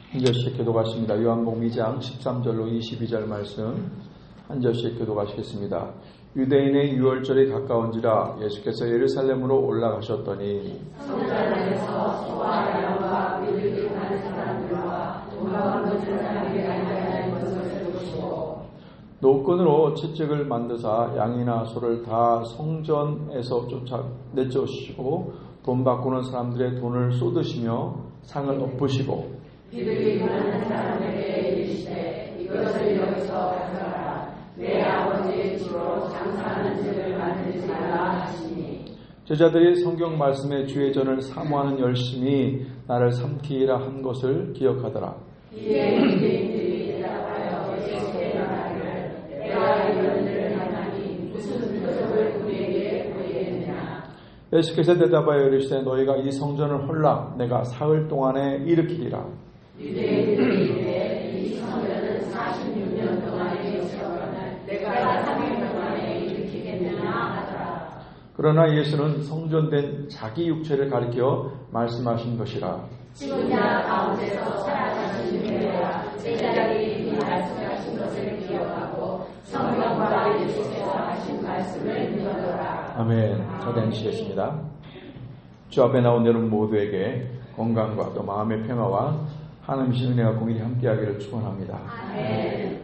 한 절씩 교독하십니다. 요한복음 2장 13절로 22절 말씀 한 절씩 교독하시겠습니다. 유대인의 유월절이 가까운지라 예수께서 예루살렘으로 올라가셨더니 성전에서 소와 양과 삐르게 하는 사람들과 동방을 걷는 사람에게 앉아있는 것을 보시고 노끈으로 채찍을 만드사 양이나 소를 다 성전에서 내쫓으시고 돈 바꾸는 사람들의 돈을 쏟으시며 상을 엎으시고 삐르게 하는 사람에게 이르시되 이것을 여기서 가져가라. 내 아버지의 집으로 장사하는 집을 만들지 말라 하시니 제자들이 성경 말씀의 주의 전을 사모하는 열심히 나를 삼키리라 한 것을 기억하더라. 이에 유대인들이 대답하여 예수께 말하기를 내가 이런 일을 하나니 무슨 표적을 우리에게 보이겠느냐. 예수께서 대답하여 이르시되 너희가 이 성전을 헐라 내가 사흘 동안에 일으키리라. 유대인들이 이르되 이 성전은 46년 동안에 있었거늘 내가 3일 동안에 일으키겠느냐 하더라. 그러나 예수는 성전된 자기 육체를 가리켜 말씀하신 것이라. 죽은 자 가운데서 살아나신 유대와 제자들이 이 말씀하신 것을 기억하고 성경과 예수께서 하신 말씀을 믿어라. 아멘. 자대하시겠습니다. 주 앞에 나온 여러분 모두에게 건강과 또 마음의 평화와 하나님의 은혜와 공일이 함께하기를 축원합니다. 아멘.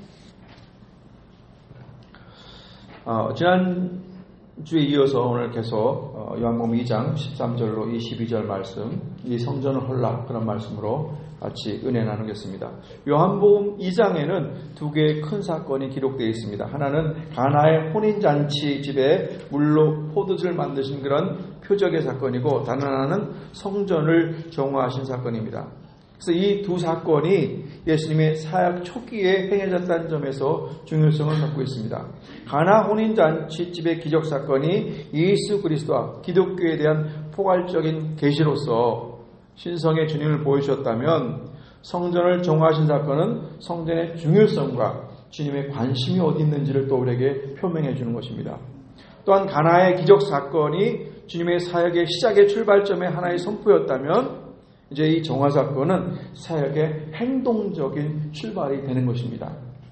지난 주에 이어서 오늘 계속 요한복음 2장 13절로 22절 말씀, 이 성전을 헐라 그런 말씀으로 같이 은혜 나누겠습니다. 요한복음 2장에는 두 개의 큰 사건이 기록되어 있습니다. 하나는 가나의 혼인잔치 집에 물로 포도주를 만드신 그런 표적의 사건이고, 다른 하나는 성전을 정화하신 사건입니다. 그래서 이 두 사건이 예수님의 사역 초기에 행해졌다는 점에서 중요성을 갖고 있습니다. 가나 혼인잔치집의 기적사건이 예수 그리스도와 기독교에 대한 포괄적인 계시로서 신성의 주님을 보여주셨다면, 성전을 정화하신 사건은 성전의 중요성과 주님의 관심이 어디 있는지를 또 우리에게 표명해 주는 것입니다. 또한 가나의 기적사건이 주님의 사역의 시작의 출발점의 하나의 선포였다면, 이제 이 정화 사건은 사역의 행동적인 출발이 되는 것입니다.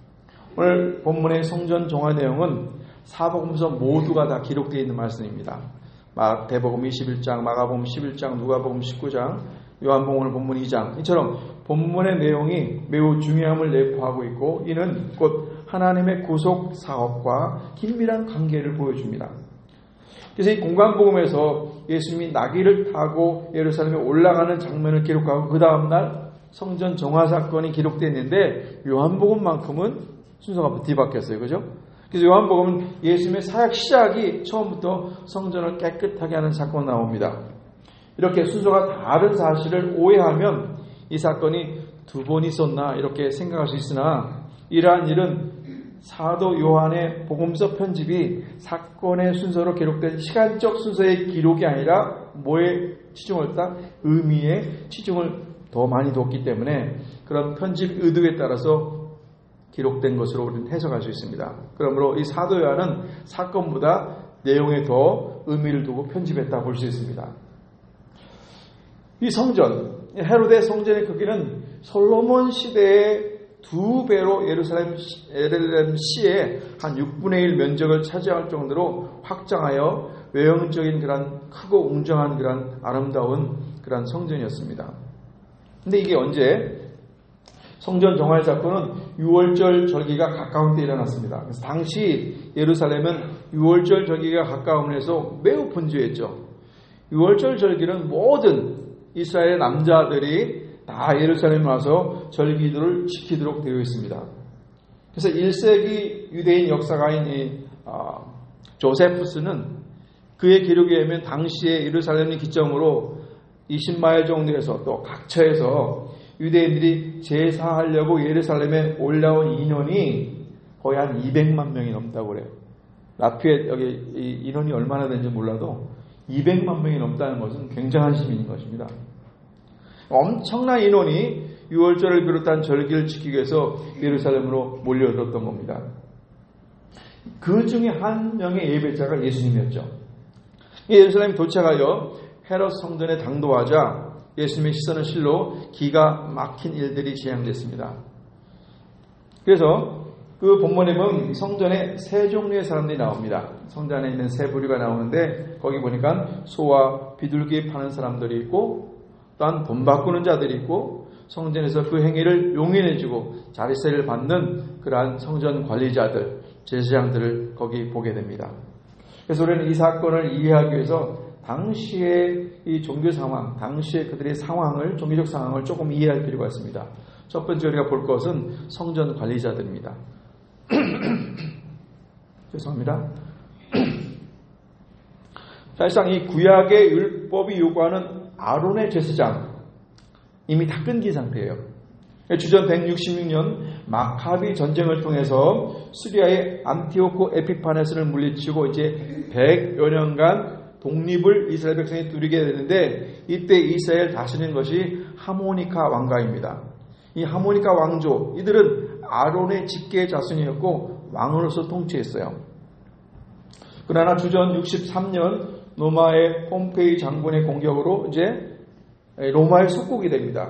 오늘 본문의 성전 정화 내용은 사복음서 모두가 다 기록되어 있는 말씀입니다. 대복음 21장, 마가복음 11장, 누가복음 19장, 요한복음 본문 2장, 이처럼 본문의 내용이 매우 중요함을 내포하고 있고, 이는 곧 하나님의 구속 사업과 긴밀한 관계를 보여줍니다. 그래서 이 공관복음에서 예수님이 나귀를 타고 예루살렘에 올라가는 장면을 기록하고 그 다음날 성전 정화 사건이 기록되어 있는데, 요한복음만큼은 순서가 뒤바뀌었어요. 그죠? 그래서 요한복음은 예수님의 사역 시작이 처음부터 성전을 깨끗하게 하는 사건이 나옵니다. 이렇게 순서가 다른 사실을 오해하면 이 사건이 두 번 있었나 이렇게 생각할 수 있으나, 이러한 일은 사도 요한의 복음서 편집이 사건의 순서로 기록된 시간적 순서의 기록이 아니라 뭐에 치중을 했다? 의미에 치중을 더 많이 뒀기 때문에 그런 편집 의도에 따라서 기록된 것으로 우리는 해석할 수 있습니다. 그러므로 이 사도 요한은 사건보다 내용에 더 의미를 두고 편집했다 볼 수 있습니다. 이 성전, 헤로데 성전의 크기는 솔로몬 시대의 2배로 예루살렘 시의 한 6분의 1 면적을 차지할 정도로 확장하여 외형적인 그런 크고 웅장한 그런 아름다운 그런 성전이었습니다. 근데 이게 언제? 성전 정화 사건은 6월절 절기가 가까운 때 일어났습니다. 그래서 당시 예루살렘은 6월절 절기가 가까움에서 매우 분주했죠. 6월절 절기는 모든 이스라엘 남자들이 다 예루살렘에 와서 절기들을 지키도록 되어 있습니다. 그래서 1세기 유대인 역사가인 조세푸스는 그의 기록에 의하면 당시에 예루살렘을 기점으로 20마일 정도에서 또 각처에서 유대인들이 제사하려고 예루살렘에 올라온 인원이 거의 한 200만 명이 넘다고 그래요. 라피에 여기 이 인원이 얼마나 되는지 몰라도 200만 명이 넘다는 것은 굉장한 시민인 것입니다. 엄청난 인원이 6월절을 비롯한 절기를 지키기 위해서 예루살렘으로 몰려들었던 겁니다. 그 중에 한 명의 예배자가 예수님이었죠. 예루살렘 도착하여 헤롯 성전에 당도하자 예수님의 시선은 실로 기가 막힌 일들이 재앙됐습니다. 그래서 그 본문에 보면 성전에 세 종류의 사람들이 나옵니다. 성전 안에 있는 세 부류가 나오는데 거기 보니까 소와 비둘기 파는 사람들이 있고 또한 돈 바꾸는 자들이 있고 성전에서 그 행위를 용인해주고 자리세를 받는 그러한 성전 관리자들, 제사장들을 거기 보게 됩니다. 그래서 우리는 이 사건을 이해하기 위해서 당시의 이 종교 상황, 당시의 그들의 상황을, 종교적 상황을 조금 이해할 필요가 있습니다. 첫 번째 우리가 볼 것은 성전 관리자들입니다. 죄송합니다. 사실상 이 구약의 율법이 요구하는 아론의 제사장 이미 다 끊긴 상태예요. 주전 166년 마카비 전쟁을 통해서 시리아의 안티오코 에피파네스를 물리치고 이제 100여 년간 독립을 이스라엘 백성이 누리게 되는데 이때 이스라엘 다스리는 것이 하모니카 왕가입니다. 이 하모니카 왕조 이들은 아론의 직계 자손이었고 왕으로서 통치했어요. 그러나 주전 63년 로마의 폼페이 장군의 공격으로 이제 로마의 속국이 됩니다.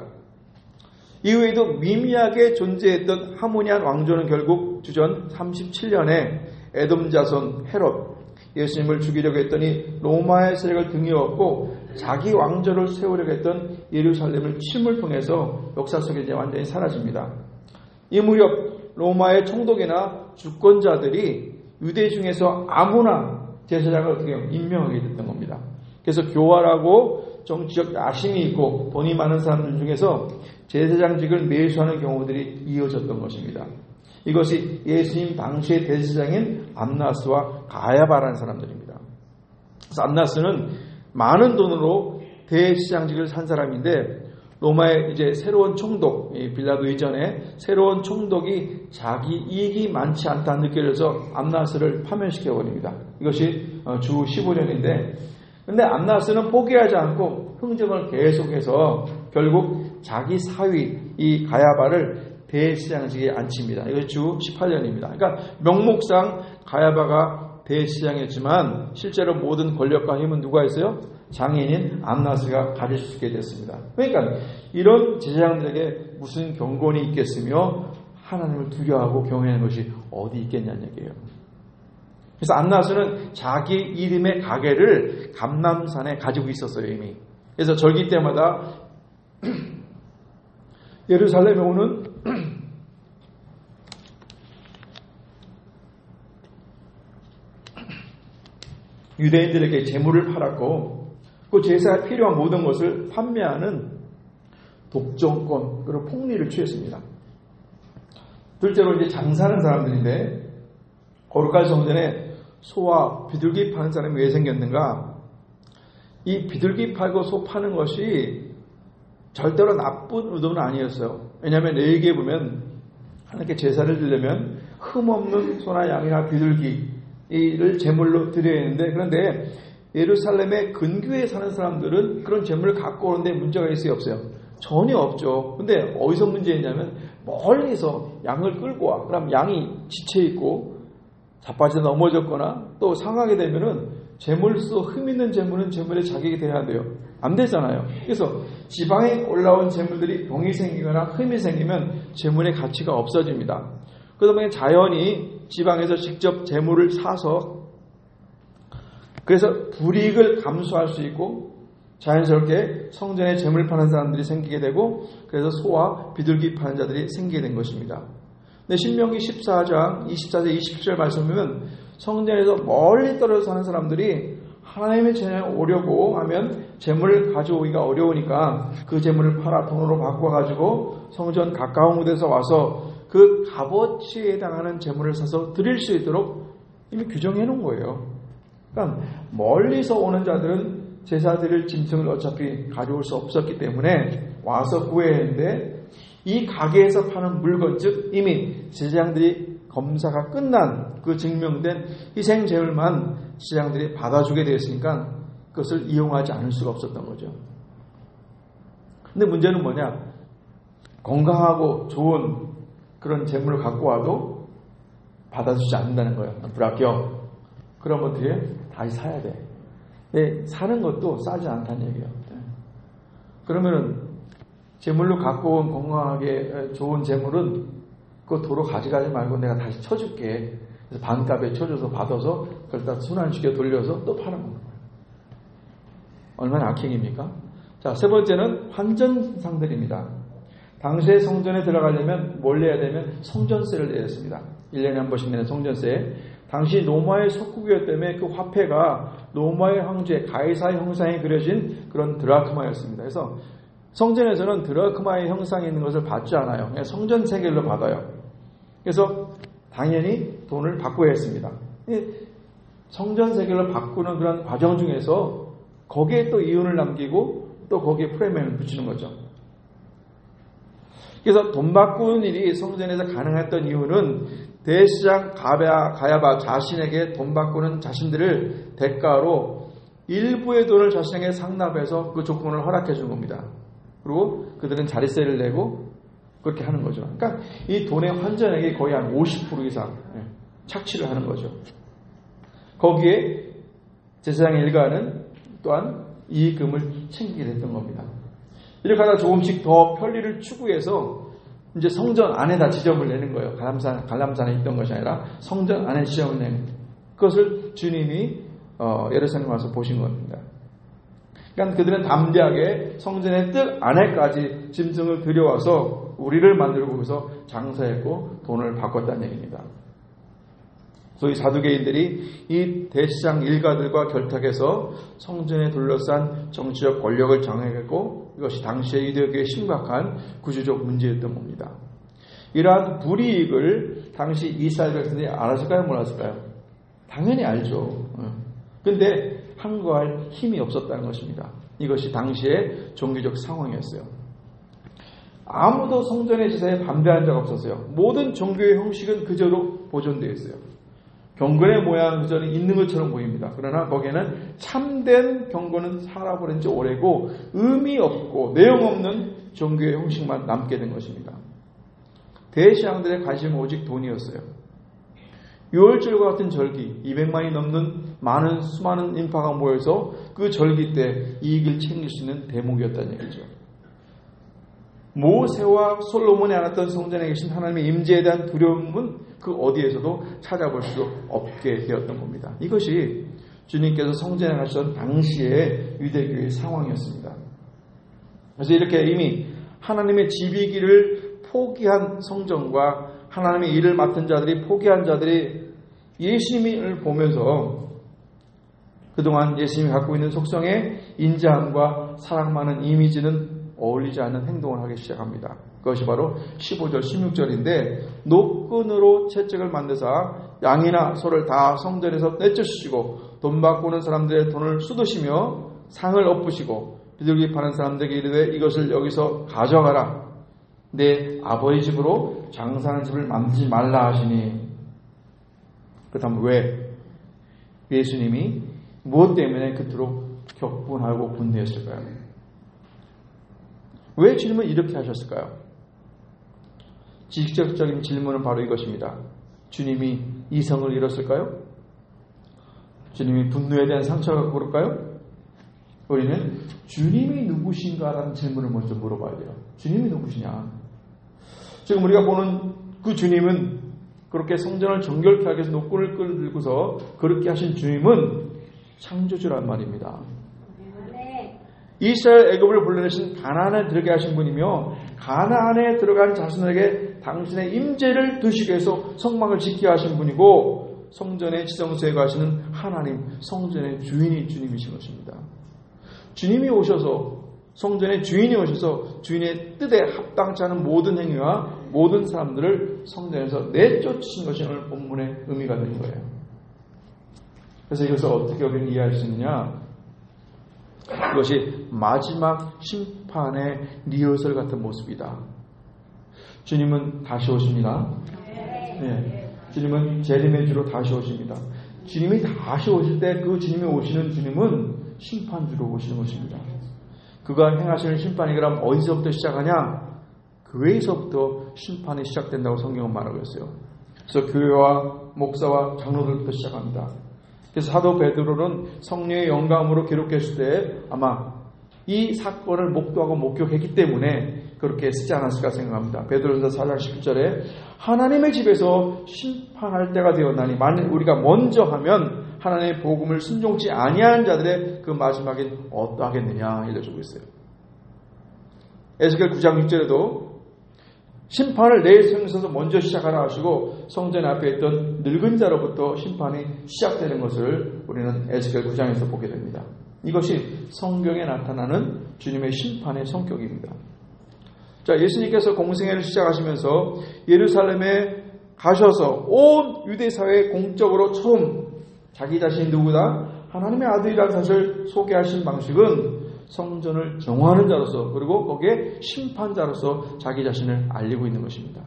이후에도 미미하게 존재했던 하모니안 왕조는 결국 주전 37년에 에돔 자손 헤롯 예수님을 죽이려고 했더니 로마의 세력을 등에 업고 자기 왕조를 세우려고 했던 예루살렘을 침을 통해서 역사 속에 이제 완전히 사라집니다. 이 무렵 로마의 총독이나 주권자들이 유대 중에서 아무나 제사장을 어떻게 임명하게 됐던 겁니다. 그래서 교활하고 정치적 야심이 있고 돈이 많은 사람들 중에서 제사장직을 매수하는 경우들이 이어졌던 것입니다. 이것이 예수님 당시의 대제사장인 안나스와 가야바라는 사람들입니다. 그래서 안나스는 많은 돈으로 대제사장직을 산 사람인데 로마의 이제 새로운 총독, 빌라도 이전에 새로운 총독이 자기 이익이 많지 않다 느껴져서 안나스를 파면시켜버립니다. 이것이 주 15년인데 근데 안나스는 포기하지 않고 흥정을 계속해서 결국 자기 사위 이 가야바를 대제사장직에 앉힙니다. 이것이 주 18년입니다. 그러니까 명목상 가야바가 대제사장이었지만 실제로 모든 권력과 힘은 누가 있어요? 장인인 안나스가 가질 수 있게 됐습니다. 그러니까 이런 제사장들에게 무슨 경건이 있겠으며 하나님을 두려워하고 경외하는 것이 어디 있겠냐는 얘기예요. 그래서 안나스는 자기 이름의 가게를 감람산에 가지고 있었어요 이미. 그래서 절기 때마다 예루살렘에 오는 유대인들에게 제물을 팔았고 그 제사에 필요한 모든 것을 판매하는 독점권 그리고 폭리를 취했습니다. 둘째로 이제 장사하는 사람들인데 거룩한 성전에 소와 비둘기 파는 사람이 왜 생겼는가? 이 비둘기 팔고 소 파는 것이 절대로 나쁜 의도는 아니었어요. 왜냐하면 레위기에 보면 하나님께 제사를 드리려면 흠없는 소나 양이나 비둘기를 제물로 드려야 했는데 그런데 예루살렘의 근교에 사는 사람들은 그런 제물을 갖고 오는데 문제가 있어요? 없어요? 전혀 없죠. 근데 어디서 문제였냐면 멀리서 양을 끌고 와. 그럼 양이 지쳐있고 자빠져 넘어졌거나 또 상하게 되면은 제물로서 흠 있는 제물은 제물의 자격이 돼야 돼요. 안 되잖아요. 그래서 지방에 올라온 제물들이 병이 생기거나 흠이 생기면 제물의 가치가 없어집니다. 그러다 보니 자연히 지방에서 직접 제물을 사서 그래서 불이익을 감수할 수 있고 자연스럽게 성전에 제물 파는 사람들이 생기게 되고 그래서 소와 비둘기 파는 자들이 생기게 된 것입니다. 근데 신명기 14장 24절 27절 말씀 보면 성전에서 멀리 떨어져 사는 사람들이 하나님의 전에 오려고 하면 제물을 가져오기가 어려우니까 그 제물을 팔아 돈으로 바꿔가지고 성전 가까운 곳에서 와서 그 값어치에 해당하는 제물을 사서 드릴 수 있도록 이미 규정해 놓은 거예요. 그러니까 멀리서 오는 자들은 제사 드릴 짐승을 어차피 가져올 수 없었기 때문에 와서 구해야 했는데 이 가게에서 파는 물건 즉 이미 제사장들이 검사가 끝난 그 증명된 희생 제물만 제사장들이 받아주게 되었으니까 그것을 이용하지 않을 수가 없었던 거죠. 근데 문제는 뭐냐? 건강하고 좋은 그런 제물을 갖고 와도 받아주지 않는다는 거예요. 불합격. 그럼 어떻게 해? 다시 사야 돼. 근데 사는 것도 싸지 않다는 얘기예요. 그러면은 재물로 갖고 온 건강하게 좋은 재물은 그거 도로 가져가지 말고 내가 다시 쳐줄게. 그래서 반값에 쳐줘서 받아서 그걸 다 순환시켜 돌려서 또 팔아먹는 거예요. 얼마나 악행입니까? 자, 세 번째는 환전상들입니다. 당시에 성전에 들어가려면 뭘 내야 되면 성전세를 내야 했습니다. 1년에 한 번씩 내는 성전세. 당시 로마의 속국이었기 때문에 그 화폐가 로마의 황제 가이사의 형상이 그려진 그런 드라크마였습니다. 그래서 성전에서는 드라크마의 형상이 있는 것을 받지 않아요. 그냥 성전 세겔로 받아요. 그래서 당연히 돈을 바꿔야 했습니다. 성전 세겔로 바꾸는 그런 과정 중에서 거기에 또 이윤을 남기고 또 거기에 프리미엄을 붙이는 거죠. 그래서 돈 바꾸는 일이 성전에서 가능했던 이유는 대시장 가야바 자신에게 돈 바꾸는 자신들을 대가로 일부의 돈을 자신에게 상납해서 그 조건을 허락해 준 겁니다. 그리고 그들은 자리세를 내고 그렇게 하는 거죠. 그러니까 이 돈의 환전액이 거의 한 50% 이상 착취를 하는 거죠. 거기에 제사장 일가는 또한 이익금을 챙기게 됐던 겁니다. 이렇게 하다 조금씩 더 편리를 추구해서 이제 성전 안에다 지점을 내는 거예요. 갈람산에 있던 것이 아니라 성전 안에 지점을 내는 거예요. 그것을 주님이 예루살렘에 와서 보신 겁니다. 그러니까 그들은 담대하게 성전의 뜰 안에까지 짐승을 들여와서 우리를 만들고 거기서 장사했고 돈을 바꿨다는 얘기입니다. 소위 사두개인들이 이 대시장 일가들과 결탁해서 성전에 둘러싼 정치적 권력을 장악했고 이것이 당시의 유대교의 심각한 구조적 문제였던 겁니다. 이러한 불이익을 당시 이스라엘 백성들이 알았을까요? 몰랐을까요? 당연히 알죠. 그런데 항거할 힘이 없었다는 것입니다. 이것이 당시의 종교적 상황이었어요. 아무도 성전의 제사에 반대한 적 없었어요. 모든 종교의 형식은 그저로 보존되어 있어요. 경건의 모양은 그저는 있는 것처럼 보입니다. 그러나 거기에는 참된 경건은 살아버린 지 오래고 의미 없고 내용 없는 종교의 형식만 남게 된 것입니다. 대시장들의 관심은 오직 돈이었어요. 유월절과 같은 절기, 200만이 넘는 수많은 인파가 모여서 그 절기 때 이익을 챙길 수 있는 대목이었다는 얘기죠. 모세와 솔로몬이 안았던 성전에 계신 하나님의 임재에 대한 두려움은 그 어디에서도 찾아볼 수 없게 되었던 겁니다. 이것이 주님께서 성전에 가시던 당시의 유대교의 상황이었습니다. 그래서 이렇게 이미 하나님의 집이기를 포기한 성전과 하나님의 일을 맡은 자들이 포기한 자들이 예수님을 보면서 그동안 예수님이 갖고 있는 속성의 인자함과 사랑 많은 이미지는 어울리지 않는 행동을 하기 시작합니다. 그것이 바로 15절, 16절인데 노끈으로 채찍을 만드사 양이나 소를 다 성전에서 내쫓으시고 돈 바꾸는 사람들의 돈을 쏟으시며 상을 엎으시고 비둘기 파는 사람들에게 이르되 이것을 여기서 가져가라. 내 아버지 집으로 장사하는 집을 만들지 말라 하시니. 그렇다면 왜 예수님이 무엇 때문에 그토록 격분하고 분노했을까요? 왜 주님은 이렇게 하셨을까요? 지식적인 질문은 바로 이것입니다. 주님이 이성을 잃었을까요? 주님이 분노에 대한 상처를 갖고 그럴까요? 우리는 주님이 누구신가라는 질문을 먼저 물어봐야 돼요. 주님이 누구시냐? 지금 우리가 보는 그 주님은 그렇게 성전을 정결케 하기 위해서 노끈을 끌고서 그렇게 하신 주님은 창조주란 말입니다. 이스라엘 애굽을 불러내신 가나안에 들어가게 하신 분이며 가나안에 들어간 자신에게 당신의 임재를 두시기 위해서 성막을 지키게 하신 분이고 성전의 지성소에 가시는 하나님, 성전의 주인이 주님이신 것입니다. 주님이 오셔서 성전의 주인이 오셔서 주인의 뜻에 합당치 않은 모든 행위와 모든 사람들을 성전에서 내쫓으신 것이 오늘 본문의 의미가 되는 거예요. 그래서 이것을 어떻게 우리는 이해할 수 있느냐? 그것이 마지막 심판의 리허설 같은 모습이다. 주님은 다시 오십니다. 네. 주님은 재림의 주로 다시 오십니다. 주님이 다시 오실 때 그 주님이 오시는 주님은 심판주로 오시는 것입니다. 그가 행하시는 심판이 그럼 어디서부터 시작하냐? 교회에서부터 심판이 시작된다고 성경은 말하고 있어요. 그래서 교회와 목사와 장로들부터 시작합니다. 그래서 사도 베드로는 성령의 영감으로 기록했을 때 아마 이 사건을 목도하고 목격했기 때문에 그렇게 쓰지 않았을까 생각합니다. 베드로전서 4장 11절에 하나님의 집에서 심판할 때가 되었나니 만일 우리가 먼저 하면 하나님의 복음을 순종치 아니하는 자들의 그 마지막엔 어떠하겠느냐 알려주고 있어요. 에스겔 9장 6절에도 심판을 내 성에서 먼저 시작하라 하시고 성전 앞에 있던 늙은 자로부터 심판이 시작되는 것을 우리는 에스겔 9장에서 보게 됩니다. 이것이 성경에 나타나는 주님의 심판의 성격입니다. 자, 예수님께서 공생애를 시작하시면서 예루살렘에 가셔서 온 유대사회에 공적으로 처음 자기 자신이 누구다? 하나님의 아들이라는 사실을 소개하신 방식은 성전을 정화하는 자로서 그리고 거기에 심판자로서 자기 자신을 알리고 있는 것입니다.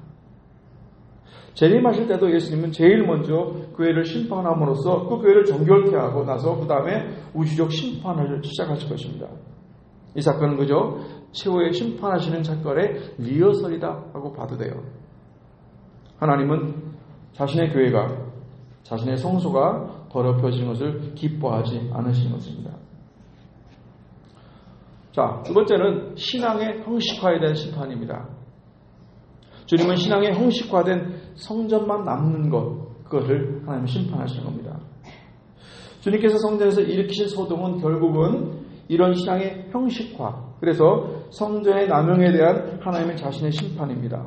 재림하실 때도 예수님은 제일 먼저 교회를 심판함으로써 그 교회를 정결케 하고 나서 그 다음에 우주적 심판을 시작하실 것입니다. 이 사건은 그저 최후의 심판하시는 사건의 리허설이다 하고 봐도 돼요. 하나님은 자신의 교회가 자신의 성소가 더럽혀지는 것을 기뻐하지 않으시는 것입니다. 자, 두 번째는 신앙의 형식화에 대한 심판입니다. 주님은 신앙의 형식화된 성전만 남는 그것을 하나님 심판하시는 겁니다. 주님께서 성전에서 일으키신 소동은 결국은 이런 신앙의 형식화, 그래서 성전의 남용에 대한 하나님의 자신의 심판입니다.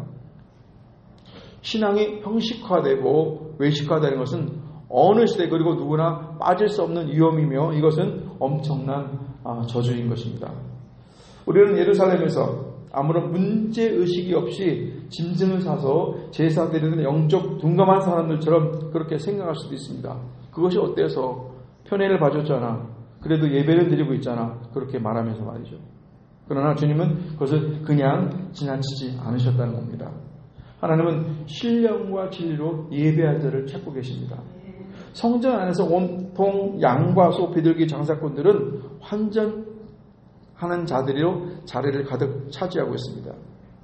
신앙이 형식화되고 외식화되는 것은 어느 시대 그리고 누구나 빠질 수 없는 위험이며 이것은 엄청난 저주인 것입니다. 우리는 예루살렘에서 아무런 문제의식이 없이 짐승을 사서 제사 드리는 영적 둔감한 사람들처럼 그렇게 생각할 수도 있습니다. 그것이 어때서 편애를 봐줬잖아. 그래도 예배를 드리고 있잖아. 그렇게 말하면서 말이죠. 그러나 주님은 그것을 그냥 지나치지 않으셨다는 겁니다. 하나님은 신령과 진리로 예배할 자를 찾고 계십니다. 성전 안에서 온통 양과 소, 비둘기 장사꾼들은 환전하는 자들로 자리를 가득 차지하고 있습니다.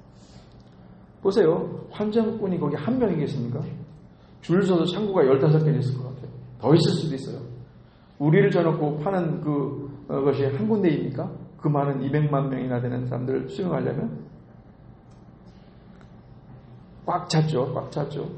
보세요. 환전꾼이 거기 한 명이겠습니까? 줄 서서 창구가 15개 있을 것 같아요. 더 있을 수도 있어요. 우리를 져놓고 파는 그것이 한 군데입니까? 그 많은 200만 명이나 되는 사람들을 수용하려면? 꽉 찼죠. 꽉 찼죠.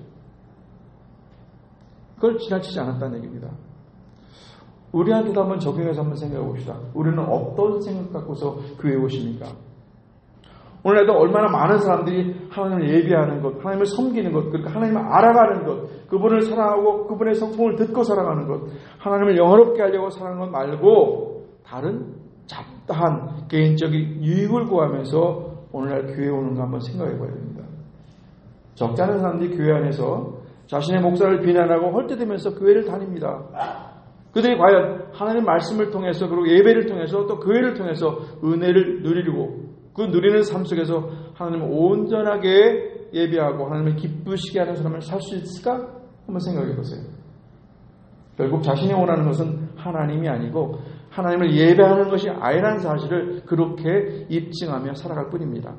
그걸 지나치지 않았다는 얘기입니다. 우리한테도 한번 적용해서 한번 생각해 봅시다. 우리는 어떤 생각 갖고서 교회에 오십니까? 오늘날도 얼마나 많은 사람들이 하나님을 예배하는 것, 하나님을 섬기는 것, 그러니까 하나님을 알아가는 것, 그분을 사랑하고 그분의 성품을 듣고 살아가는 것, 하나님을 영화롭게 하려고 살아가는 것 말고 다른 잡다한 개인적인 유익을 구하면서 오늘날 교회에 오는 거 한번 생각해 봐야 됩니다. 적지 않은 사람들이 교회 안에서 자신의 목사를 비난하고 헐뜯으면서 교회를 다닙니다. 그들이 과연 하나님의 말씀을 통해서 그리고 예배를 통해서 또 교회를 통해서 은혜를 누리고 그 누리는 삶 속에서 하나님을 온전하게 예배하고 하나님을 기쁘시게 하는 사람을 살 수 있을까? 한번 생각해 보세요. 결국 자신이 원하는 것은 하나님이 아니고 하나님을 예배하는 것이 아니라는 사실을 그렇게 입증하며 살아갈 뿐입니다.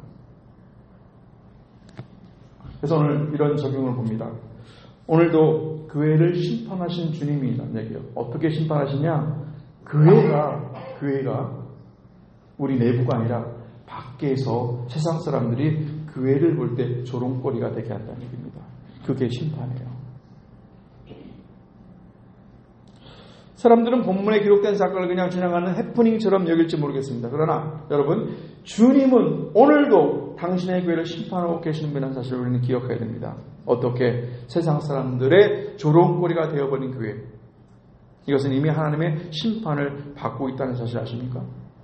그래서 오늘 이런 적용을 봅니다. 오늘도 교회를 심판하신 주님이라는 얘기예요. 어떻게 심판하시냐? 교회가 우리 내부가 아니라 밖에서 세상 사람들이 교회를 볼 때 조롱거리가 되게 한다는 얘기입니다. 그게 심판이에요. 사람들은 본문에 기록된 사건을 그냥 지나가는 해프닝처럼 여길지 모르겠습니다. 그러나 여러분, 주님은 오늘도 당신의 교회를 심판하고 계시는 분이라는 사실을 우리는 기억해야 됩니다. 어떻게? 세상 사람들의 조롱거리가 되어버린 교회. 이것은 이미 하나님의 심판을 받고 있다는 사실 아십니까?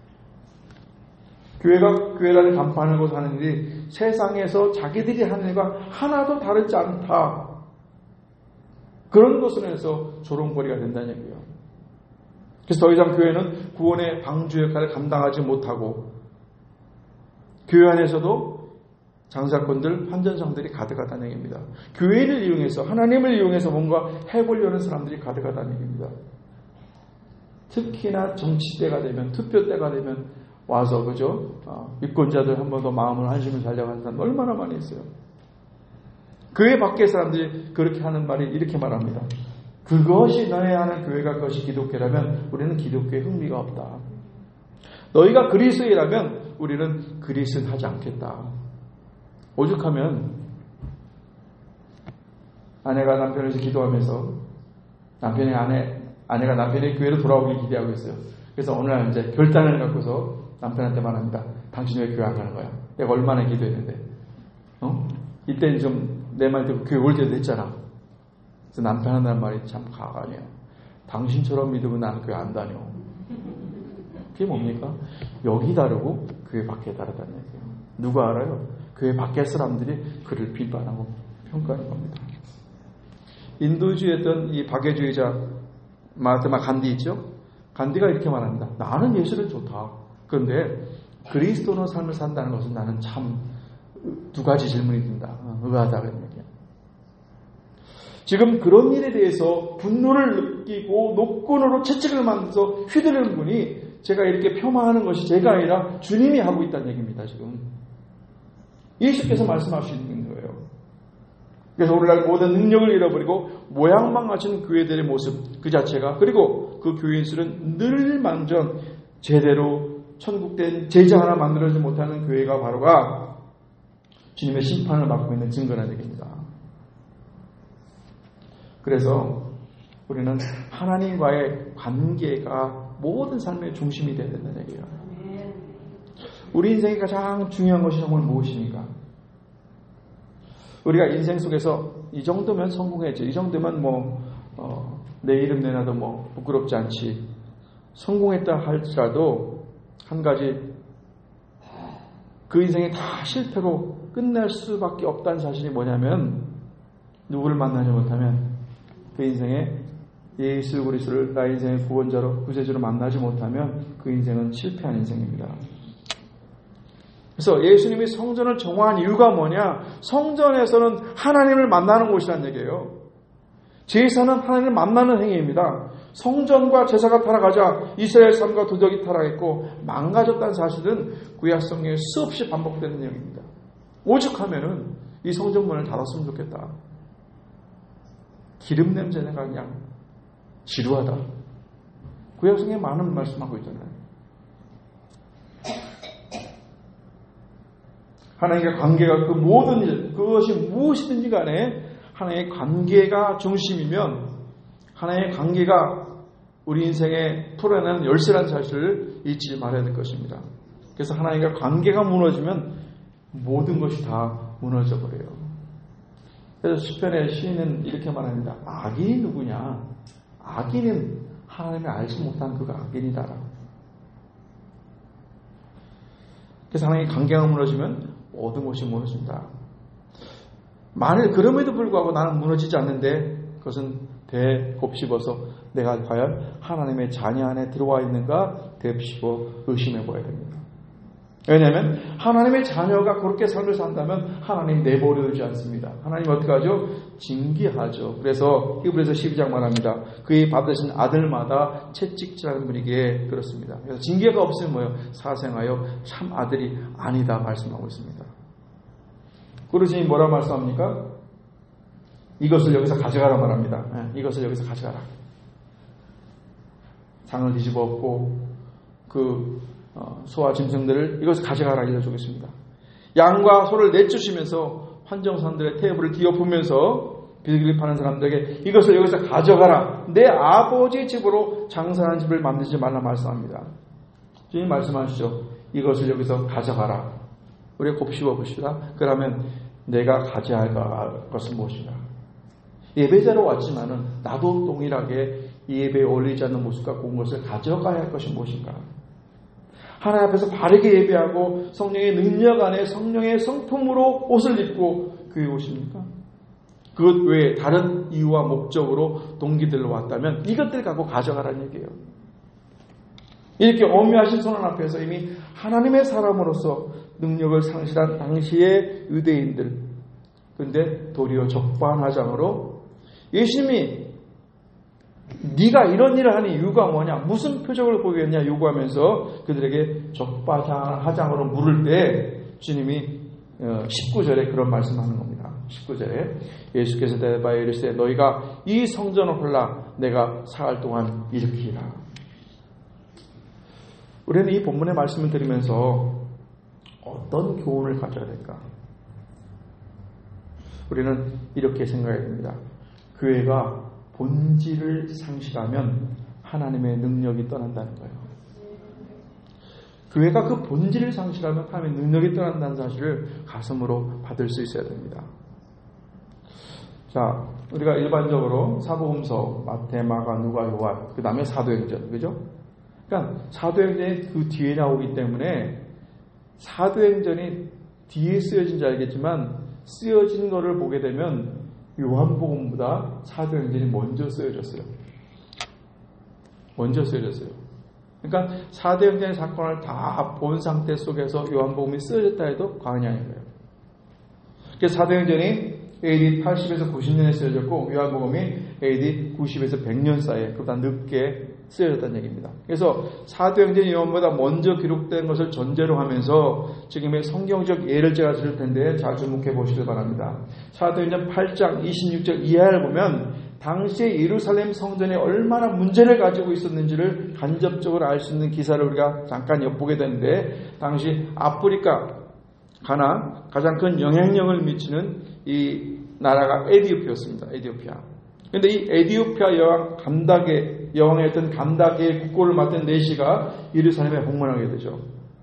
교회가 교회라는 간판을 하고 사는 일이 세상에서 자기들이 하는 일과 하나도 다르지 않다. 그런 것으로 해서 조롱거리가 된다는 얘기예요. 그래서 더 이상 교회는 구원의 방주 역할을 감당하지 못하고 교회 안에서도 장사꾼들, 환전상들이 가득하다는 얘기입니다. 교회를 이용해서 하나님을 이용해서 뭔가 해보려는 사람들이 가득하다는 얘기입니다. 특히나 정치 때가 되면 투표 때가 되면 와서 그죠? 유권자들 한 번 더 마음을 한심을 살려고 하는 사람 얼마나 많이 있어요. 교회 밖의 사람들이 그렇게 하는 말이 이렇게 말합니다. 그것이 너희 하는 교회가 그것이 기독교라면 우리는 기독교에 흥미가 없다. 너희가 그리스도이라면 우리는 그리스도는 하지 않겠다. 오죽하면 아내가 남편을 위해서 기도하면서 아내가 남편의 교회로 돌아오길 기대하고 있어요. 그래서 어느 날 이제 결단을 갖고서 남편한테 말합니다. 당신 왜 교회 안 가는 거야? 내가 얼마나 기도했는데. 이때는 좀 내 말 듣고 교회 올 때도 했잖아. 그래서 남편 한다는 말이 참 가관이에요. 당신처럼 믿으면 나는 교회 안 다녀. 그게 뭡니까? 여기 다르고 교회 밖에 다르다는 얘기예요. 누가 알아요? 교회 밖의 사람들이 그를 비판하고 평가하는 겁니다. 인도주의였던 이 박애주의자 마하트마 간디 있죠? 간디가 이렇게 말합니다. 나는 예수는 좋다. 그런데 그리스도の삶을 산다는 것은 나는 참 두 가지 질문이 든다. 의아하다는 얘기예요. 지금 그런 일에 대해서 분노를 느끼고 노끈으로 채찍을 만들어서 휘두르는 분이 제가 이렇게 폄하하는 것이 제가 아니라 주님이 하고 있다는 얘기입니다. 지금 예수께서 말씀하시는 거예요. 그래서 오늘날 모든 능력을 잃어버리고 모양망하신 교회들의 모습 그 자체가, 그리고 그 교인 수는 늘 만전 제대로 천국된 제자 하나 만들어지지 못하는 교회가 바로가 주님의 심판을 받고 있는 증거라는 얘기입니다. 그래서 우리는 하나님과의 관계가 모든 삶의 중심이 되어야 된다는 얘기예요. 우리 인생의 가장 중요한 것이 정말 무엇입니까? 우리가 인생 속에서 이 정도면 성공했지, 이 정도면 내 이름 내놔도 부끄럽지 않지, 성공했다 할지라도 한 가지 그 인생이 다 실패로 끝날 수밖에 없다는 사실이 뭐냐면, 누구를 만나지 못하면 그 인생에 예수 그리스도를 나의 인생의 구원자로 구세주로 만나지 못하면 그 인생은 실패한 인생입니다. 그래서 예수님이 성전을 정화한 이유가 뭐냐? 성전에서는 하나님을 만나는 곳이라는 얘기예요. 제사는 하나님을 만나는 행위입니다. 성전과 제사가 타락하자 이스라엘 삶과 도덕이 타락했고 망가졌다는 사실은 구약 성경에 수없이 반복되는 내용입니다. 오죽하면은 이 성전문을 닫았으면 좋겠다. 기름 냄새가 그냥 지루하다. 구약 성경에 많은 말씀하고 있잖아요. 하나님과 관계가 그 모든 일, 그것이 무엇이든지 간에 하나님의 관계가 중심이면 하나님의 관계가 우리 인생에 풀어내는 열쇠라는 사실을 잊지 말아야 될 것입니다. 그래서 하나님과 관계가 무너지면 모든 것이 다 무너져 버려요. 그래서 시편의 시인은 이렇게 말합니다. 악인이 누구냐? 악인은 하나님을 알지 못한 그가 악인이다. 그래서 하나님의 관계가 무너지면 모든 것이 무너진다. 만일 그럼에도 불구하고 나는 무너지지 않는데 그것은 되곱씹어서 내가 과연 하나님의 자녀 안에 들어와 있는가 되곱씹어 의심해 봐야 됩니다. 왜냐하면 하나님의 자녀가 그렇게 삶을 산다면 하나님 내버려 두지 않습니다. 하나님 어떻게 하죠? 징계하죠. 그래서 히브리서 12장 말합니다. 그의 받으신 아들마다 채찍질하는 분에게 그렇습니다. 그래서 징계가 없으면 뭐예요? 사생하여 참 아들이 아니다 말씀하고 있습니다. 그러시니 뭐라 말씀합니까? 이것을 여기서 가져가라 말합니다. 이것을 여기서 가져가라. 상을 뒤집어 엎고 소와 짐승들을 이것을 가져가라 알려주겠습니다. 양과 소를 내쫓으면서 환정선들의 테이블을 뒤엎으면서 비둘기 파는 사람들에게 이것을 여기서 가져가라. 내 아버지의 집으로 장사하는 집을 만들지 말라 말씀합니다. 주님 말씀하시죠. 이것을 여기서 가져가라. 우리 곱씹어 봅시다. 그러면 내가 가져야 할 것은 무엇인가? 예배자로 왔지만은 나도 동일하게 이 예배에 어울리지 않는 모습 갖고 온 것을 가져가야 할 것이 무엇인가? 하나님 앞에서 바르게 예배하고 성령의 능력 안에 성령의 성품으로 옷을 입고 교회에 오십니까? 그것 외에 다른 이유와 목적으로 동기들로 왔다면 이것들 갖고 가져가라는 얘기예요. 이렇게 엄미하신 손 앞에서 이미 하나님의 사람으로서 능력을 상실한 당시의 유대인들, 그런데 도리어 적반하장으로 예수님이 네가 이런 일을 하는 이유가 뭐냐, 무슨 표적을 보이겠냐 요구하면서 그들에게 적반하장으로 물을 때 주님이 19절에 그런 말씀하는 겁니다. 19절에 예수께서 대답하여 이르시되 너희가 이 성전을 홀라 내가 사흘 동안 일으키라. 우리는 이 본문의 말씀을 들으면서 어떤 교훈을 가져야 될까? 우리는 이렇게 생각해야 됩니다. 교회가 본질을 상실하면 하나님의 능력이 떠난다는 거예요. 교회가 그 본질을 상실하면 하나님의 능력이 떠난다는 사실을 가슴으로 받을 수 있어야 됩니다. 자, 우리가 일반적으로 사복음서, 마태, 마가, 누가, 요한, 그 다음에 사도행전, 그죠? 그러니까 사도행전이 그 뒤에 나오기 때문에 사도행전이 뒤에 쓰여진 줄 알겠지만 쓰여진 거를 보게 되면 요한복음보다 사도행전이 먼저 쓰여졌어요. 먼저 쓰여졌어요. 그러니까 사도행전의 사건을 다 본 상태 속에서 요한복음이 쓰여졌다 해도 과언이 아닌 거예요. 그래서 사도행전이 AD 80에서 90년에 쓰여졌고 요한복음이 AD 90에서 100년 사이에 그보다 늦게 쓰여졌다는 얘기입니다. 그래서 사도행전이 요한보다 먼저 기록된 것을 전제로 하면서 지금의 성경적 예를 제가 들을 텐데 잘 주목해 보시길 바랍니다. 사도행전 8장 26절 이하를 보면 당시에 예루살렘 성전에 얼마나 문제를 가지고 있었는지를 간접적으로 알 수 있는 기사를 우리가 잠깐 엿보게 되는데, 당시 아프리카 가나 가장 큰 영향력을 미치는 이 나라가 에디오피아였습니다. 에디오피아. 그런데 이 에디오피아 여왕이었던 감다게의 국고를 맡은 네시가 예루살렘에 방문하게 되죠.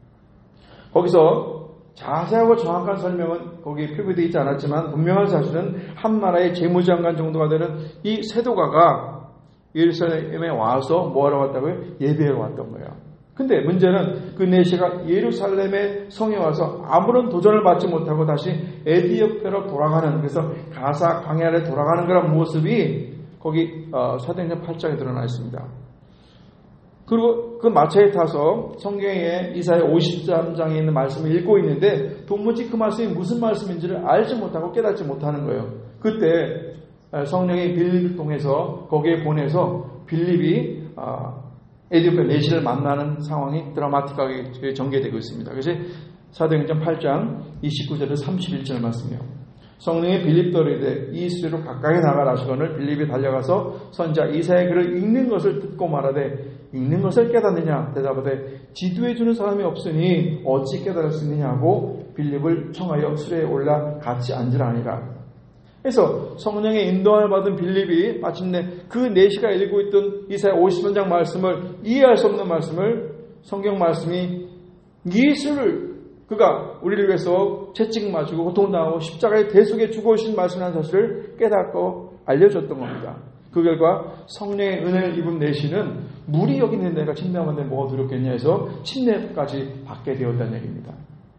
거기서 자세하고 정확한 설명은 거기에 표기되어 있지 않았지만 분명한 사실은 한 나라의 재무장관 정도가 되는 이 세도가가 예루살렘에 와서 뭐하러 왔다고요? 예배하러 왔던 거예요. 근데 문제는 그 네시가 예루살렘의 성에 와서 아무런 도전을 받지 못하고 다시 에디오피아로 돌아가는, 그래서 가사 광야를 돌아가는 그런 모습이 거기 사도행전 8장에 드러나 있습니다. 그리고 그 마차에 타서 성경의 이사야 53장에 있는 말씀을 읽고 있는데 도무지 그 말씀이 무슨 말씀인지를 알지 못하고 깨닫지 못하는 거예요. 그때 성령이 빌립을 통해서 거기에 보내서 빌립이 에디오피아 네시를 만나는 상황이 드라마틱하게 전개되고 있습니다. 그래서 사도행전 8장 29절에서 31절 말씀이요. 성령이 빌립도 이르되 이 수리로 가까이 나가라 하시거늘 빌립이 달려가서 선지자 이사야의 글을 읽는 것을 듣고 말하되 읽는 것을 깨닫느냐 대답하되 지도해 주는 사람이 없으니 어찌 깨달을 수 있느냐고 빌립을 청하여 수레에 올라 같이 앉으라 하니라. 그래서 성령의 인도함을 받은 빌립이 마침내 그 네시가 읽고 있던 이사야 53장 말씀을, 이해할 수 없는 말씀을, 성경 말씀이 예수를 그가 우리를 위해서 채찍 맞고 고통당하고 십자가의 대속에 죽어오신 말씀이라는 사실을 깨닫고 알려줬던 겁니다. 그 결과 성령의 은혜를 입은 네시는 물이 여기 있는 내가 침례하는데 뭐가 두렵겠냐 해서 침례까지 받게 되었다는 얘기입니다.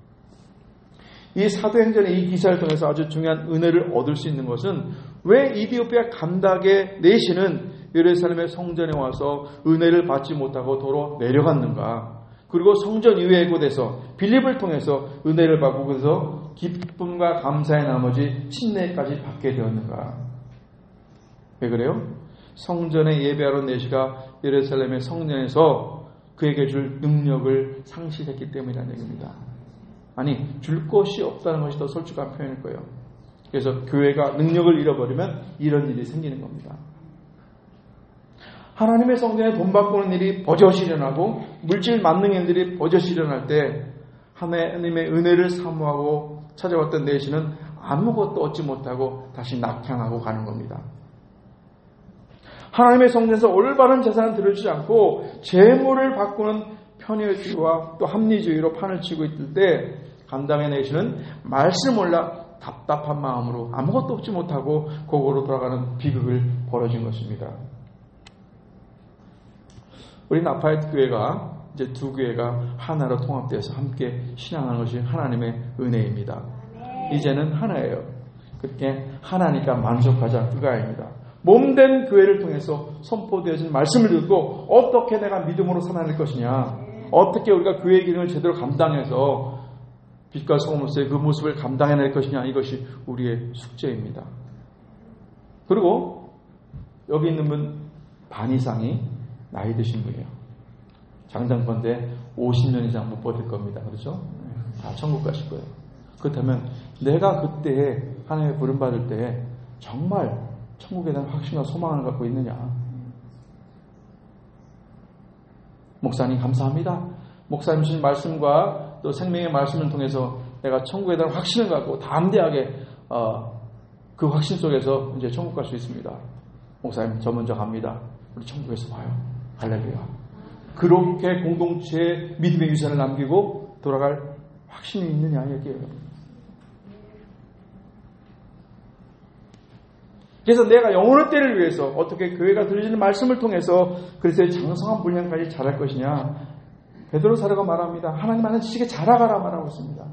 이 사도행전의 이 기사를 통해서 아주 중요한 은혜를 얻을 수 있는 것은 왜 이디오피아 감닥의 네시는 예루살렘의 성전에 와서 은혜를 받지 못하고 도로 내려갔는가? 그리고 성전 이외의 곳에서 빌립을 통해서 은혜를 받고 그래서 기쁨과 감사의 나머지 침례까지 받게 되었는가? 왜 그래요? 성전에 예배하러 네시가 예루살렘의 성전에서 그에게 줄 능력을 상실했기 때문이라는 얘기입니다. 아니, 줄 것이 없다는 것이 더 솔직한 표현일 거예요. 그래서 교회가 능력을 잃어버리면 이런 일이 생기는 겁니다. 하나님의 성전에 돈 바꾸는 일이 버젓이 일어나고 물질 만능 일들이 버젓이 일어날 때 하나님의 은혜를 사모하고 찾아왔던 네시는 아무것도 얻지 못하고 다시 낙향하고 가는 겁니다. 하나님의 성전에서 올바른 재산을 들여주지 않고 재물을 바꾸는 편의주의와 또 합리주의로 판을 치고 있을 때 감당의 네시는 말씀을 몰라 답답한 마음으로 아무것도 얻지 못하고 고고로 돌아가는 비극을 벌어진 것입니다. 우리 나파의 교회가 이제 두 교회가 하나로 통합되어서 함께 신앙하는 것이 하나님의 은혜입니다. 이제는 하나예요. 그렇게 하나니까 만족하자 그거 아닙니다. 몸된 교회를 통해서 선포되어진 말씀을 듣고 어떻게 내가 믿음으로 살아낼 것이냐, 어떻게 우리가 교회의 기능을 제대로 감당해서 빛과 소금으로서의 그 모습을 감당해낼 것이냐, 이것이 우리의 숙제입니다. 그리고 여기 있는 분 반 이상이 나이 드신 분이에요. 장장건대 50년 이상 못 버틸 겁니다. 그렇죠? 다 천국 가실 거예요. 그렇다면 내가 그때 하나님의 부름받을 때 정말 천국에 대한 확신과 소망을 갖고 있느냐? 목사님 감사합니다. 목사님 주신 말씀과 또 생명의 말씀을 통해서 내가 천국에 대한 확신을 갖고 담대하게 그 확신 속에서 이제 천국 갈 수 있습니다. 목사님 저 먼저 갑니다. 우리 천국에서 봐요. 할렐루야. 그렇게 공동체에 믿음의 유산을 남기고 돌아갈 확신이 있느냐 얘기예요. 그래서 내가 영혼의 때를 위해서 어떻게 교회가 들려주는 말씀을 통해서 그리스도의 장성한 분량까지 자랄 것이냐. 베드로 사도가 말합니다. 하나님 아는 지식에 자라가라 말하고 있습니다.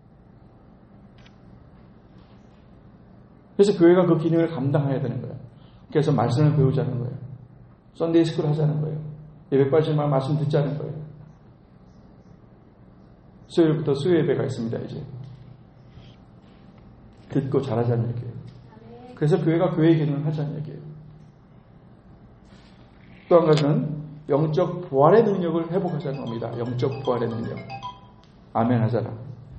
그래서 교회가 그 기능을 감당해야 되는 거예요. 그래서 말씀을 배우자는 거예요. 썬데이 스쿨 하자는 거예요. 예배 빠지지만 말씀 듣자는 거예요. 수요일부터 수요 예배가 있습니다. 이제 듣고 잘하자는 얘기예요. 그래서 교회가 교회의 기능을 하자는 얘기예요. 또 한 가지는 영적 부활의 능력을 회복하자는 겁니다. 영적 부활의 능력. 아멘 하잖아.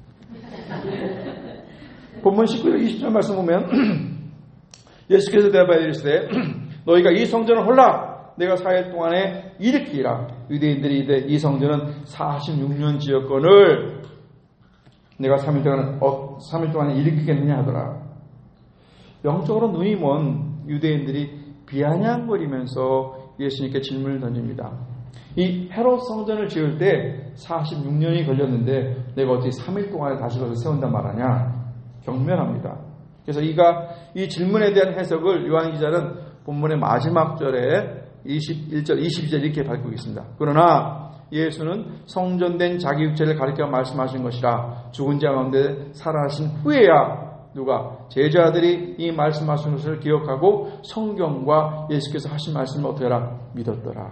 본문 19절 20절 말씀 보면 예수께서 대답하여 이르시되 너희가 이 성전을 홀라 내가 4일 동안에 일으키라. 유대인들이 이제 이 성전은 46년 지역권을 내가 3일 동안에 일으키겠느냐 하더라. 영적으로 눈이 먼 유대인들이 비아냥거리면서 예수님께 질문을 던집니다. 이 헤롯 성전을 지을 때 46년이 걸렸는데 내가 어떻게 3일 동안에 다시 그것을 세운단 말하냐. 경멸합니다. 그래서 이 질문에 대한 해석을 요한 기자는 본문의 마지막 절에 21절, 22절 이렇게 밝히고 있습니다. 그러나 예수는 성전된 자기 육체를 가리켜 말씀하신 것이라 죽은 자 가운데 살아나신 후에야 누가 제자들이 이 말씀하신 것을 기억하고 성경과 예수께서 하신 말씀을 어떻게 하라? 믿었더라.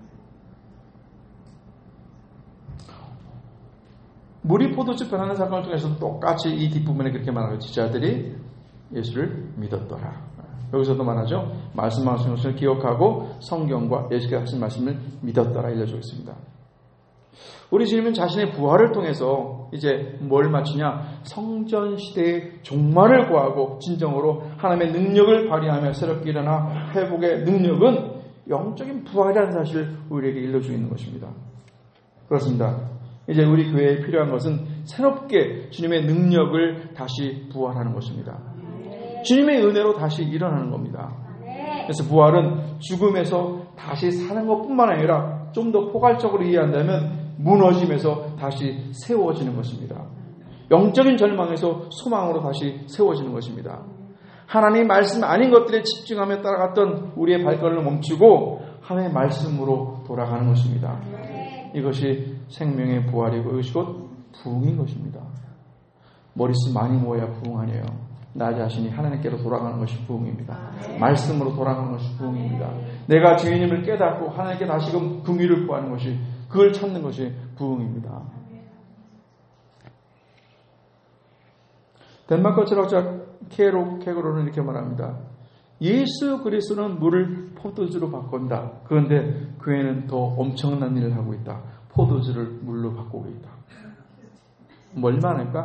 물이 포도주 변하는 사건을 통해서도 똑같이 이 뒷부분에 그렇게 말하고 제자들이 예수를 믿었더라. 여기서도 말하죠. 말씀하신 것을 기억하고 성경과 예수께서 하신 말씀을 믿었더라 알려주고 있습니다. 우리 주님은 자신의 부활을 통해서 이제 뭘 마치냐? 성전 시대의 종말을 구하고 진정으로 하나님의 능력을 발휘하며 새롭게 일어나 회복의 능력은 영적인 부활이라는 사실을 우리에게 일러주고 있는 것입니다. 그렇습니다. 이제 우리 교회에 필요한 것은 새롭게 주님의 능력을 다시 부활하는 것입니다. 주님의 은혜로 다시 일어나는 겁니다. 그래서 부활은 죽음에서 다시 사는 것뿐만 아니라 좀 더 포괄적으로 이해한다면 무너짐에서 다시 세워지는 것입니다. 영적인 절망에서 소망으로 다시 세워지는 것입니다. 하나님의 말씀 아닌 것들에 집중하며 따라갔던 우리의 발걸음을 멈추고 하나님의 말씀으로 돌아가는 것입니다. 이것이 생명의 부활이고 이것이 곧 부흥인 것입니다. 머릿수 많이 모아야 부흥 아니에요. 나 자신이 하나님께로 돌아가는 것이 부흥입니다. 말씀으로 돌아가는 것이 부흥입니다. 내가 죄인임을 깨닫고 하나님께 다시금 긍휼을 구하는 것이 그걸 찾는 것이 부흥입니다. 덴마크 철학자 케고로는 이렇게 말합니다. 예수 그리스도는 물을 포도주로 바꾼다. 그런데 교회는 더 엄청난 일을 하고 있다. 포도주를 물로 바꾸고 있다. 뭘 말합니까?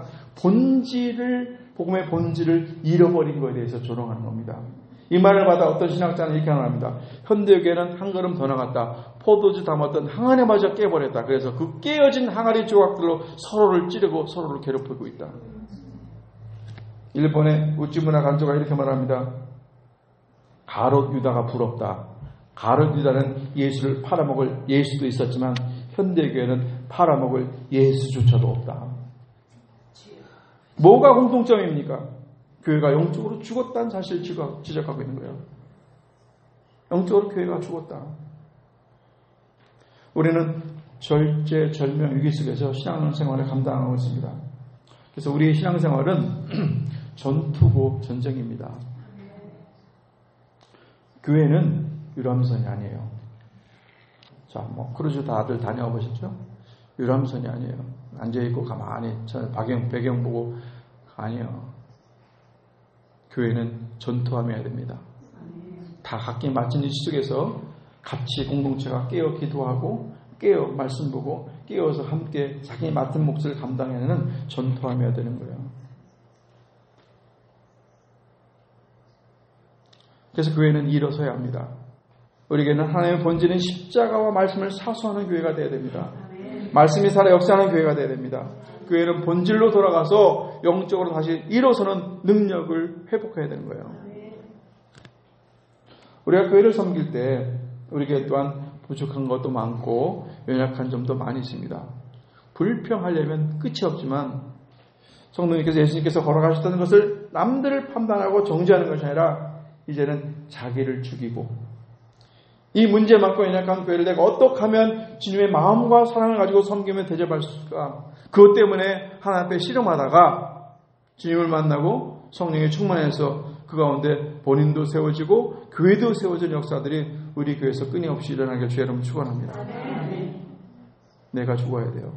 복음의 본질을 잃어버린 것에 대해서 조롱하는 겁니다. 이 말을 받아 어떤 신학자는 이렇게 말합니다. 현대교회는 한 걸음 더 나갔다. 포도주 담았던 항아리마저 깨버렸다. 그래서 그 깨어진 항아리 조각들로 서로를 찌르고 서로를 괴롭히고 있다. 일본의 우찌무라 간조가 이렇게 말합니다. 가롯 유다가 부럽다. 가롯 유다는 예수를 팔아먹을 예수도 있었지만 현대교회는 팔아먹을 예수조차도 없다. 뭐가 공통점입니까? 교회가 영적으로 죽었다는 사실을 지적하고 있는 거예요. 영적으로 교회가 죽었다. 우리는 절제절명 위기 속에서 신앙생활을 감당하고 있습니다. 그래서 우리의 신앙생활은 전투고 전쟁입니다. 교회는 유람선이 아니에요. 자, 크루즈 다들 다녀와 보셨죠? 유람선이 아니에요. 앉아있고 가만히 배경 보고 아니에요. 교회는 전투하며 해야 됩니다. 다 각기 맡은 일 속에서 같이 공동체가 깨어 기도하고 깨어 말씀 보고 깨어서 함께 자기 맡은 몫을 감당하는 전투하며 해야 되는 거예요. 그래서 교회는 일어서야 합니다. 우리에게는 하나님의 본질인 십자가와 말씀을 사수하는 교회가 되어야 됩니다. 말씀이 살아 역사하는 교회가 되어야 됩니다. 교회는 본질로 돌아가서 영적으로 다시 일어서는 능력을 회복해야 되는 거예요. 우리가 교회를 섬길 때 우리 교회 또한 부족한 것도 많고 연약한 점도 많이 있습니다. 불평하려면 끝이 없지만 성도님께서 예수님께서 걸어가셨다는 것을 남들을 판단하고 정죄하는 것이 아니라 이제는 자기를 죽이고 이 문제 많고 연약한 교회를 내가 어떻게 하면 주님의 마음과 사랑을 가지고 섬기면 대접할 수 있을까? 그것 때문에 하나님 앞에 씨름하다가 주님을 만나고 성령에 충만해서 그 가운데 본인도 세워지고 교회도 세워진 역사들이 우리 교회에서 끊임없이 일어나길 주의 이름으로 축원합니다. 내가 죽어야 돼요.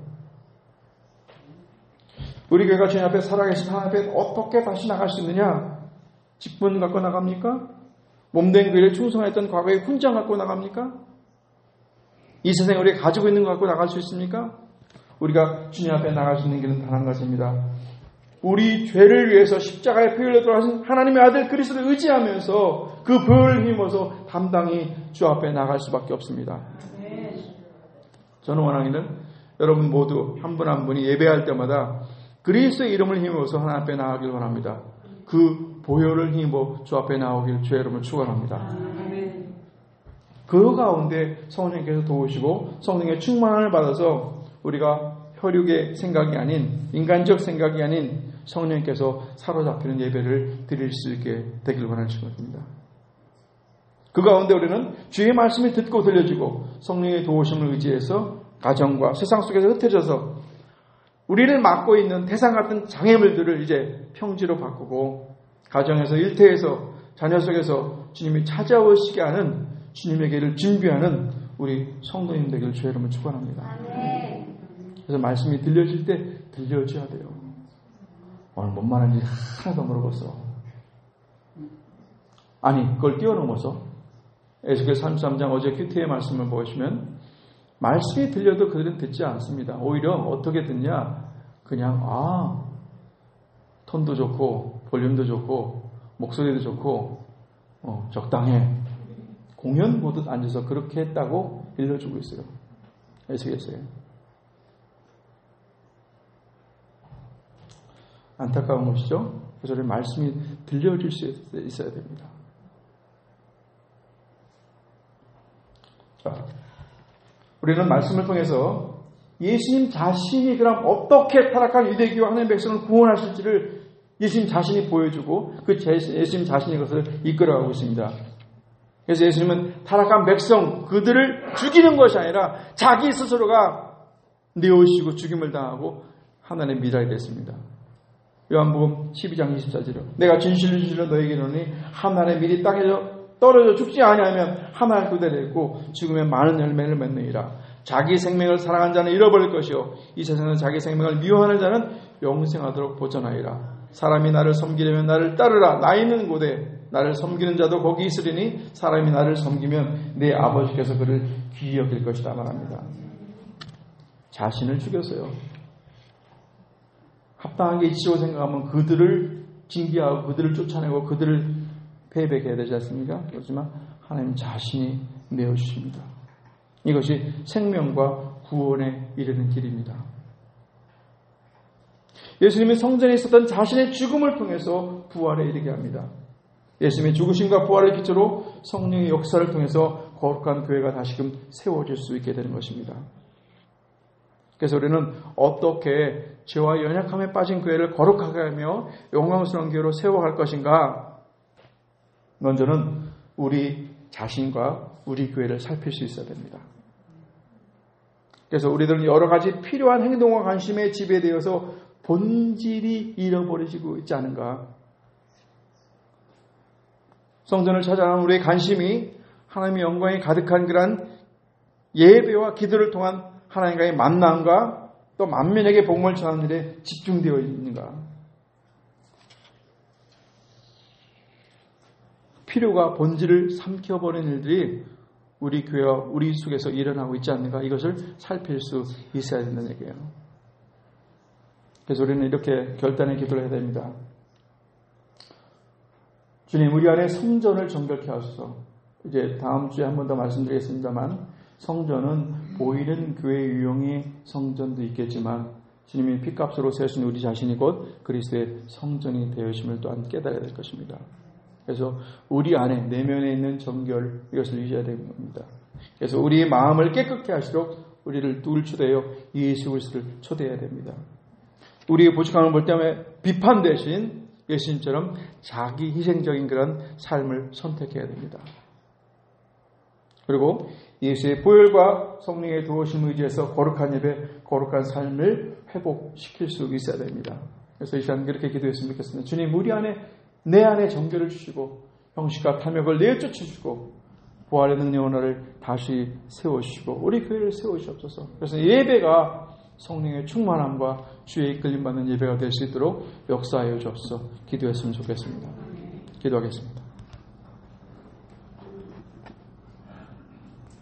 우리 교회가 주님 앞에 살아계신 하나님 앞에 어떻게 다시 나갈 수 있느냐? 직분 갖고 나갑니까? 몸된 교회를 충성했던 과거의 훈장 갖고 나갑니까? 이 세상에 우리가 가지고 있는 것 갖고 나갈 수 있습니까? 우리가 주님 앞에 나갈 수 있는 길은 단 한 가지입니다. 우리 죄를 위해서 십자가에 피 흘려 돌아가신 하나님의 아들 그리스도를 의지하면서 그 보혈을 힘입어서 담당히 주 앞에 나갈 수밖에 없습니다. 저는 원하기는 여러분 모두 한 분 한 분이 예배할 때마다 그리스도의 이름을 힘입어서 하나님 앞에 나가길 원합니다. 그 보혈을 힘입어 주 앞에 나오길 주의 이름을 축원합니다. 그 가운데 성령님께서 도우시고 성령의 충만함을 받아서 우리가 혈육의 생각이 아닌 인간적 생각이 아닌 성령님께서 사로잡히는 예배를 드릴 수 있게 되길 원하는 것입니다. 그 가운데 우리는 주의 말씀이 듣고 들려지고 성령의 도우심을 의지해서 가정과 세상 속에서 흩어져서 우리를 맡고 있는 태산 같은 장애물들을 이제 평지로 바꾸고 가정에서 일터에서 자녀 속에서 주님이 찾아오시게 하는 주님의 길을 준비하는 우리 성도님 되기를 주의 이름으로 축원합니다. 그래서 말씀이 들려질 때 들려줘야 돼요. 오늘 뭔 말하는지 하나도 모르겠어. 아니 그걸 뛰어넘어서 에스겔 33장 어제 큐티의 말씀을 보시면 말씀이 들려도 그들은 듣지 않습니다. 오히려 어떻게 듣냐? 그냥 톤도 좋고 볼륨도 좋고 목소리도 좋고 적당해. 공연 보듯 앉아서 그렇게 했다고 일러주고 있어요. 아시겠어요? 안타까운 것이죠. 그래서 우리 말씀이 들려줄 수 있어야 됩니다. 자, 우리는 말씀을 통해서 예수님 자신이 그럼 어떻게 타락한 유대교와 하나님의 백성을 구원하실지를 예수님 자신이 보여주고 그 예수님 자신이 그것을 이끌어가고 있습니다. 그래서 예수님은 타락한 백성 그들을 죽이는 것이 아니라 자기 스스로가 내오시고 죽임을 당하고 하나님의 미랄이 됐습니다. 요한복음 12장 24절로 내가 진실로 너에게 이르노니 하나님의 밀이 땅에서 떨어져 죽지 아니하면 하나의 그대로 있고 죽으면 많은 열매를 맺느니라. 자기 생명을 사랑한 자는 잃어버릴 것이요 이 세상에서 자기 생명을 미워하는 자는 영생하도록 보전하리라. 사람이 나를 섬기려면 나를 따르라. 나 있는 곳에 나를 섬기는 자도 거기 있으리니 사람이 나를 섬기면 내 아버지께서 그를 귀히 여길 것이다 말합니다. 자신을 죽였어요. 합당하게 이치고 생각하면 그들을 징계하고 그들을 쫓아내고 그들을 패배하게 해야 되지 않습니까? 그렇지만 하나님 자신이 내어주십니다. 이것이 생명과 구원에 이르는 길입니다. 예수님이 성전에 있었던 자신의 죽음을 통해서 부활에 이르게 합니다. 예수님의 죽으심과 부활의 기초로 성령의 역사를 통해서 거룩한 교회가 다시금 세워질 수 있게 되는 것입니다. 그래서 우리는 어떻게 죄와 연약함에 빠진 교회를 거룩하게 하며 영광스러운 교회로 세워갈 것인가? 먼저는 우리 자신과 우리 교회를 살필 수 있어야 됩니다. 그래서 우리들은 여러 가지 필요한 행동과 관심에 지배되어서 본질이 잃어버리고 있지 않은가? 성전을 찾아가는 우리의 관심이 하나님의 영광이 가득한 그런 예배와 기도를 통한 하나님과의 만남과 또 만민에게 복음을 전하는 일에 집중되어 있는가? 필요가 본질을 삼켜버리는 일들이 우리 교회와 우리 속에서 일어나고 있지 않는가? 이것을 살필 수 있어야 된다는 얘기예요. 그래서 우리는 이렇게 결단의 기도를 해야 됩니다. 주님, 우리 안에 성전을 정결케 하소서. 이제 다음 주에 한 번 더 말씀드리겠습니다만 성전은 보이는 교회 유형의 성전도 있겠지만 주님이 핏값으로 세우신 우리 자신이 곧 그리스도의 성전이 되어심을 또한 깨달아야 될 것입니다. 그래서 우리 안에 내면에 있는 정결, 이것을 유지해야 되는 겁니다. 그래서 우리의 마음을 깨끗게 하시도록 우리를 누굴 초대해요? 예수 그리스도를 초대해야 됩니다. 우리의 부족함을 볼 때에 비판 대신 예수님처럼 자기 희생적인 그런 삶을 선택해야 됩니다. 그리고 예수의 보혈과 성령의 도우심을 의지해서 거룩한 예배, 거룩한 삶을 회복시킬 수 있어야 됩니다. 그래서 이 시간 그렇게 기도했으면 좋겠습니다. 주님, 우리 안에, 내 안에 정결을 주시고 형식과 탐욕을 내쫓으시고 부활의 능력을 다시 세우시고 우리 교회를 세우시옵소서. 그래서 예배가 성령의 충만함과 주의 이끌림 받는 예배가 될 수 있도록 역사하여 주옵소서. 기도했으면 좋겠습니다. 기도하겠습니다.